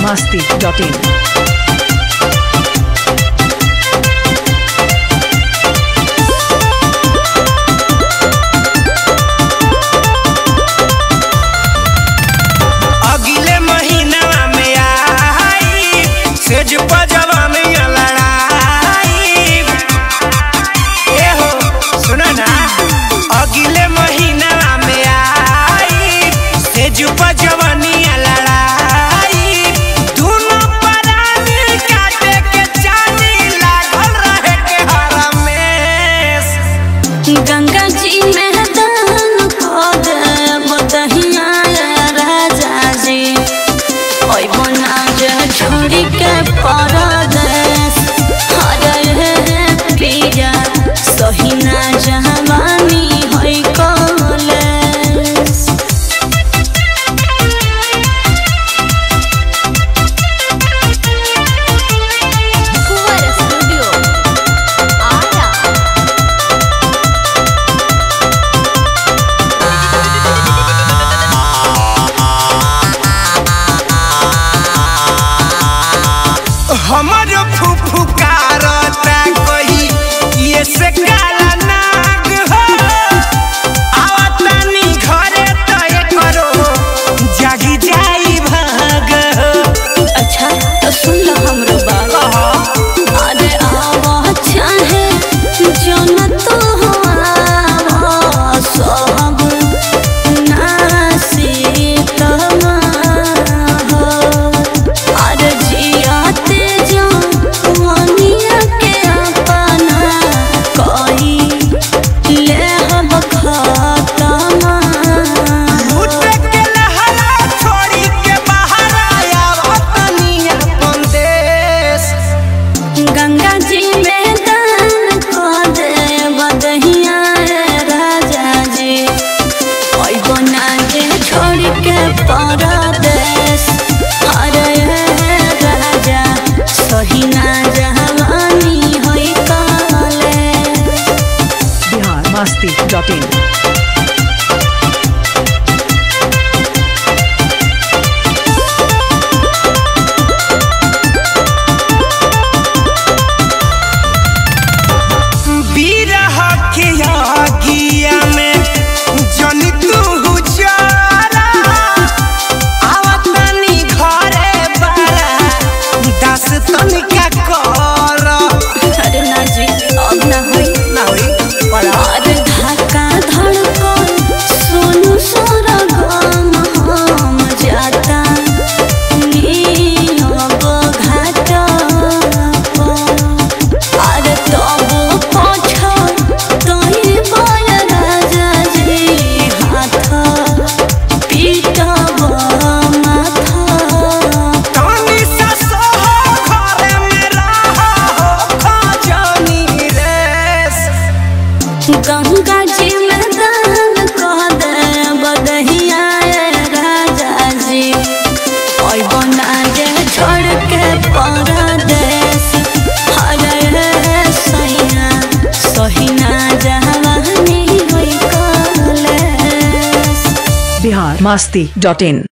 biharmasti.in Ganga ji में दान खोद बदहिया राजा जी ओई बना जे छोड़ी के परदेस हरे पिया सही ना जवानी होई कॉलेज कुंवर स्टूडियो आया हमर फुफुकारता कही ये से काला नाग हो आवतानी घरे तय करो जागी जाई भाग हो। अच्छा तो सुन लो हमरो बात अरे आवा चाहे जो न तो सब नासी तमा हो अरे जियाते जो वनिया के अपना कोई ले हम खतमा उठ के लहरा छोड़ी के बाहर आया वतनी अपन देश। गंगा जी में दान खोद बदहिया राजा जी ओई बना जे छोड़ के परदेस अरे राजा सही ना जवानी होई कॉलेज biharmasti.in बिरह के आगिया में जन तू जारा आवतनी घरे बारा दस तनिका कर अरे ना जी अब ना होई ना होई पड़ा अरे धक्का धड़कन सोनू सोरा गम हम जाता नीब घाटा अरे तब पछा तही बय राजा जी हाथ पीटब माथा तनी सा सोह घरे में रहा हो खजानी रेस। गंगा जी में दान कह दे बदहिया राजा जी ओई बना जे छोड़ के परदेस हरे सैया सही ना जवानी होई कॉलेज biharmasti.in